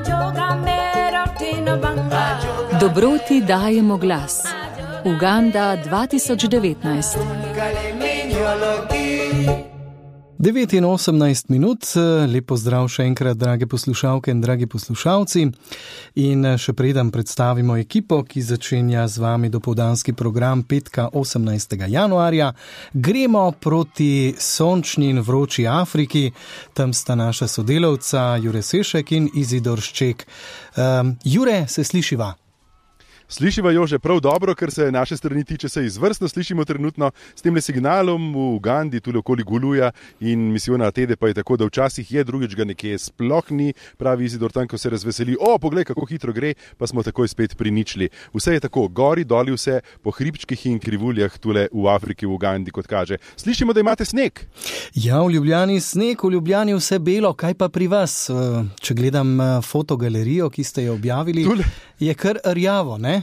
Dobroti dajemo glas. Uganda 2019. 9 in 18 minut, lepo zdrav še enkrat, drage poslušalke in dragi poslušalci. In še preden predstavimo ekipo, ki začenja z vami dopoldanski program petka 18. januarja, gremo proti sončni in vroči Afriki. Tam sta naša sodelavca Jure Sešek in Izidor Šček. Jure, se slišiva? Slišiva jo že prav dobro, ker se naše strani tiče, se izvrstno slišimo trenutno s temle signalom v Ugandi, tudi okoli Guluja in misijona Atede pa je tako, da včasih je, drugič ga nekje sploh ni, pravi Izidor tam, ko se razveseli, poglej, kako hitro gre, pa smo takoj spet pri ničli. Vse je tako, gori, doli vse, po hribčkih in krivuljah tule v Afriki, v Ugandi, kot kaže. Slišimo, da imate sneg. Ja, v Ljubljani sneg, v Ljubljani vse belo, kaj pa pri vas? Če gledam fotogalerijo, ki ste jo objavili, je kar rjavo, ne?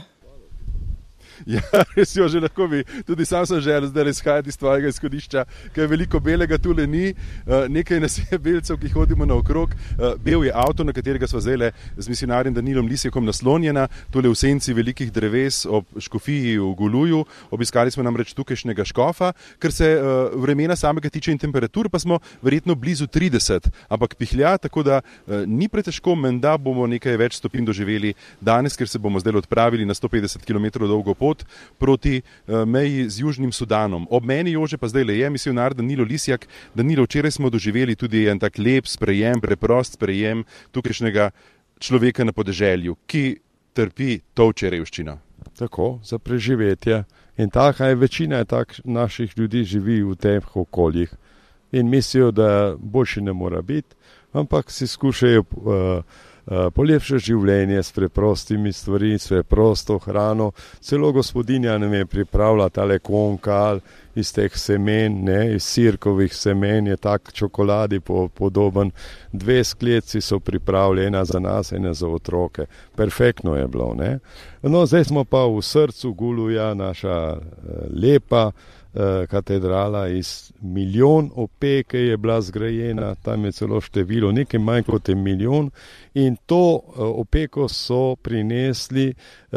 Ja, res jo že lahko bi. Tudi sam sem želel zdaj izhajati iz tvojega izhodišča, ker veliko belega tule ni. Nekaj nas je belcev, ki hodimo naokrog. Bel je avto, na katerega sva zdaj z misionarjem Danilom Lisjakom naslonjena, tule v senci velikih dreves ob škofiji v Guluju. Obiskali smo namreč tukajšnjega škofa, ker se vremena samega tiče in temperatur, pa smo verjetno blizu 30, ampak pihlja, tako da ni pretežko, menda bomo nekaj več stopinj doživeli danes, ker se bomo zdaj odpravili na 150 km dolgo pot proti meji z Južnim Sudanom. Ob meni Jože pa zdaj je misionar Danilo Lisjak. Danilo, včeraj smo doživeli tudi en tak lep sprejem, preprost sprejem tukajšnjega človeka na podeželju, ki trpi tovče revščino. Tako, za preživetje. In taka je večina naših ljudi živi v teh okoljih in mislijo, da boljše ne mora biti, ampak si skušajo polepše življenje s preprostimi stvari, s preprosto hrano. Celo gospodinja nam je pripravila tale konkal iz teh semen, iz sirkovih semen, je tak čokoladi podoben. 2 skleci so pripravili, ena za nas, ena za otroke. Perfektno je bilo, ne? No, zdaj smo pa v srcu Guluja, naša lepa katedrala, iz 1 milijon opeke je bila zgrajena, tam je celo število, nekaj manj kot 1 milijon, in to opeko so prinesli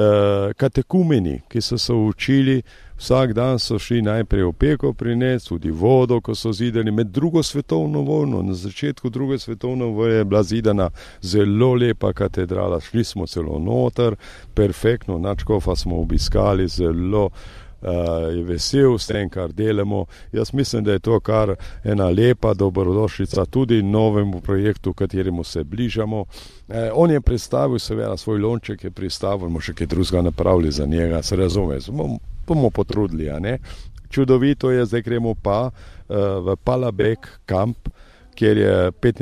katekumeni, ki so se učili, vsak dan so šli najprej opeko prinesti, tudi vodo, ko so zidali med drugo svetovno vojno. Na začetku druge svetovne vojne je bila zidana zelo lepa katedrala, šli smo celo noter, perfektno, nadškofa smo obiskali, zelo je vesel s tem, kar delamo. Jaz mislim, da je to kar ena lepa dobrodošlica tudi novemu projektu, kateremu se bližamo. On je predstavil seveda svoj lonček, je predstavil, bomo še kaj drugega napravili za njega, se razume, bomo potrudili, a ne? Čudovito je, zdaj gremo pa v Palabek kamp, kjer je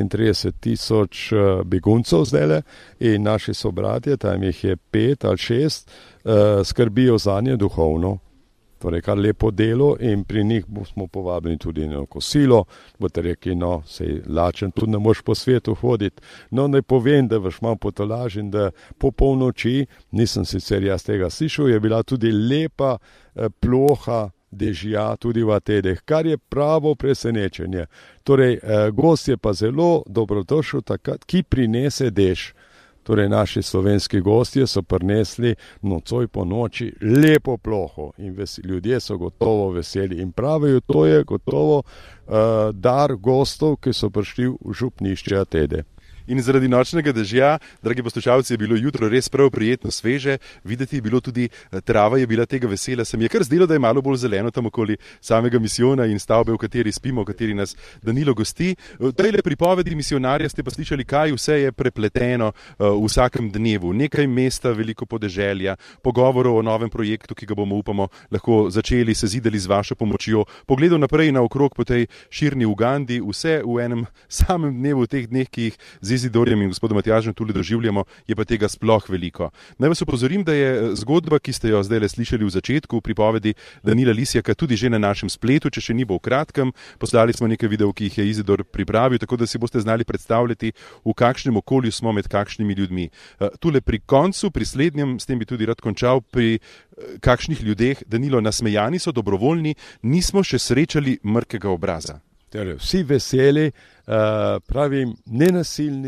35,000 beguncev zdajle in naši sobratje, tam jih je 5 ali 6, skrbijo za nje duhovno. Torej, kar lepo delo in pri njih smo povabljeni tudi na kosilo, boste rekli, no, sej lačen, tudi ne moš po svetu hoditi. No, naj povem, da vaš malo potolažim, da po polnoči, nisem sicer jaz tega slišal, je bila tudi lepa ploha dežja tudi v Atedeh, kar je pravo presenečenje. Torej, gost je pa zelo dobrodošel takrat, ki prinese dež. Torej, naši slovenski gostje so prinesli nocoj po noči lepo ploho in ljudje so gotovo veseli in pravijo, to je gotovo dar gostov, ki so prišli v župnišče Atede. In zaradi nočnega dežja, dragi poslušalci, je bilo jutro res prav prijetno sveže, videti je bilo tudi, trava je bila tega vesela, se mi je kar zdelo, da je malo bolj zeleno tam okoli samega misijona in stavbe, v kateri spimo, v kateri nas Danilo gosti. V tejle pripovedi misionarja ste pa slišali, kaj vse je prepleteno v vsakem dnevu. Nekaj mesta, veliko podeželja, pogovorov o novem projektu, ki ga bomo, upamo, lahko začeli, se zidali z vašo pomočjo, pogledal naprej naokrog po tej širni Ugandi, vse v enem samem dnevu, v teh dneh, ki jih z Izidorjem in gospodom Matjažem tudi doživljamo, je pa tega sploh veliko. Naj vas upozorim, da je zgodba, ki ste jo zdaj slišali v začetku, v pripovedi Danila Lisjaka, tudi že na našem spletu, če še ni bo v kratkem. Poslali smo nekaj videov, ki jih je Izidor pripravil, tako da si boste znali predstavljati, v kakšnem okolju smo med kakšnimi ljudmi. Tule pri koncu, pri slednjem, s tem bi tudi rad končal, pri kakšnih ljudeh, Danilo, nasmejani so, dobrovoljni, nismo še srečali mrkega obraza. Vsi veseli, pravim, nenasilni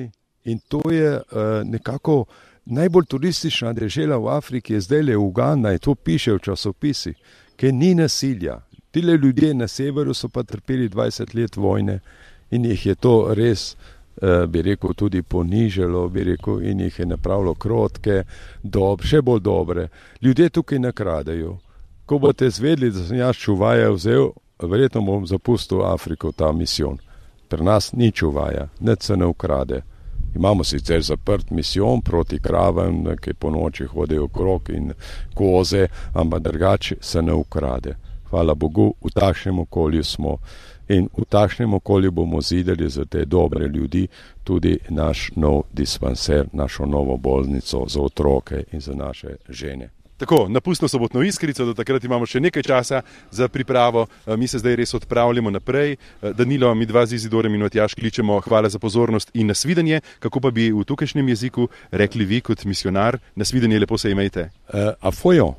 In to je nekako najbolj turistična dežela v Afriki, je zdaj le Uganda in to piše v časopisih, ker ni nasilja. Tile ljudje na severu so pa trpeli 20 let vojne in jih je to res, bi rekel, tudi ponižalo, bi rekel, in jih je napravilo krotke, še bolj dobre. Ljudje tukaj nakradejo. Ko boste zvedli, da sem jaz čuvaja vzel, verjetno bom zapustil Afriko, ta misijon. Pri nas ni čuvaja, nič se ne ukrade. Imamo sicer zaprt misijon proti kravam, ki po noči hodijo okrog in koze, ampak drugače se ne ukrade. Hvala Bogu, v takšnem okolju smo in v takšnem okolju bomo zidali za te dobre ljudi tudi naš nov dispanser, našo novo bolnico za otroke in za naše žene. Tako, na pustno sobotno Iskrico, do takrat imamo še nekaj časa za pripravo. Mi se zdaj res odpravljamo naprej. Danilo, mi dva z Izidorjem in Matjaž kličemo, hvala za pozornost in nasvidenje. Kako pa bi v tukajšnjem jeziku rekli vi kot misionar? Nasvidenje, lepo se imejte. Afojo,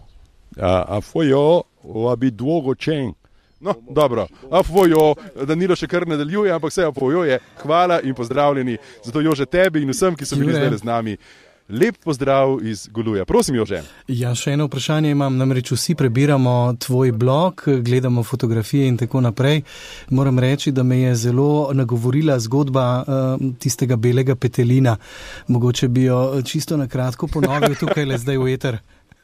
abi dvogo čeng. No, dobro, afojo, Danilo še kar nadaljuje, ampak vse afojo je. Hvala in pozdravljeni. Zato Jože tebi in vsem, ki so bili zdaj z nami. Lep pozdrav iz Goluja. Prosim, Jože. Ja, še eno vprašanje imam, namreč vsi prebiramo tvoj blog, gledamo fotografije in tako naprej. Moram reči, da me je zelo nagovorila zgodba tistega belega petelina. Mogoče bi jo čisto na kratko ponovil tukaj le zdaj v eter.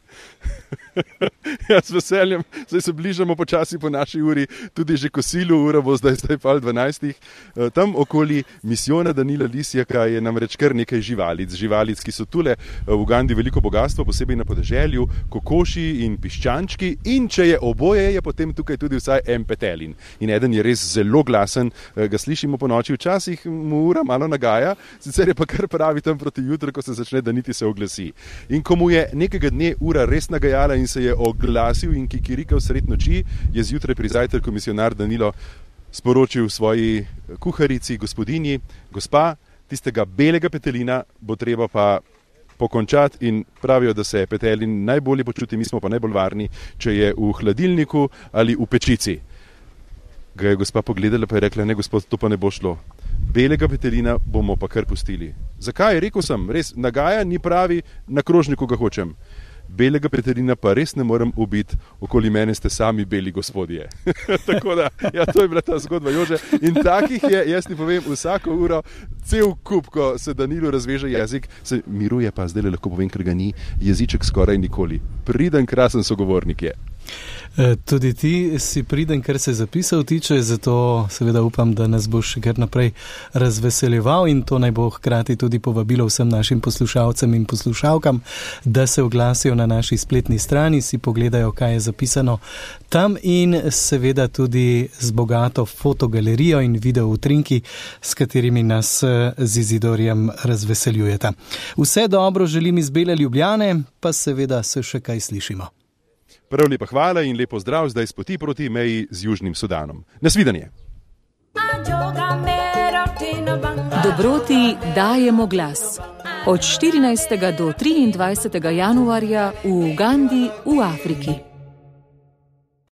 Ja, s veseljem, zdaj se bližamo počasi po naši uri, tudi že kosilu, ura bo zdaj pol 12. Tam okoli misijona Danila Lisjaka je namreč kar nekaj živalic, ki so tule v Ugandi veliko bogatstvo, posebej na podeželju, kokoši in piščančki, in če je oboje, je potem tukaj tudi vsaj en petelin. In eden je res zelo glasen, ga slišimo po noči, včasih mu ura malo nagaja, sicer je pa kar pravi tam proti jutru, ko se začne daniti, se oglasi. In ko mu je nekega dne ura res nagajala in se je oglasil in kikirikal sred noči, je zjutraj pri zajtrku misionar Danilo sporočil svoji kuharici, gospodinji, gospa, tistega belega petelina bo treba pa pokončati, in pravijo, da se petelin najbolje počuti, mi smo pa najbolj varni, če je v hladilniku ali v pečici. Ga je gospa pogledala pa je rekla, ne gospod, to pa ne bo šlo. Belega petelina bomo pa kar pustili. Zakaj? Rekel sem, res nagaja, ni pravi, na krožniku ga hočem. Belega petelina pa res ne morem ubiti, okoli mene ste sami beli gospodje. Tako da, ja, to je bila ta zgodba, Jože. In takih je, jaz ti povem, vsako uro cel kup, ko se Danilu razveže jezik, se miruje pa, zdaj lahko povem, ker ga ni, jeziček skoraj nikoli. Priden, krasen sogovornik je. Tudi ti si priden, kar se zapisal tiče, zato seveda upam, da nas boš še kar naprej razveseljeval, in to naj bo hkrati tudi povabilo vsem našim poslušalcem in poslušalkam, da se oglasijo na naši spletni strani, si pogledajo, kaj je zapisano tam, in seveda tudi z bogato fotogalerijo in video utrinki, s katerimi nas z Izidorjem razveseljujeta. Vse dobro želim iz Bele Ljubljane, pa seveda se še kaj slišimo. Prav lepa hvala in lepo zdrav zdaj z poti proti meji z Južnim Sudanom. Nasvidenje. Dobroti dajemo glas. Od 14. do 23. januarja v Ugandi v Afriki.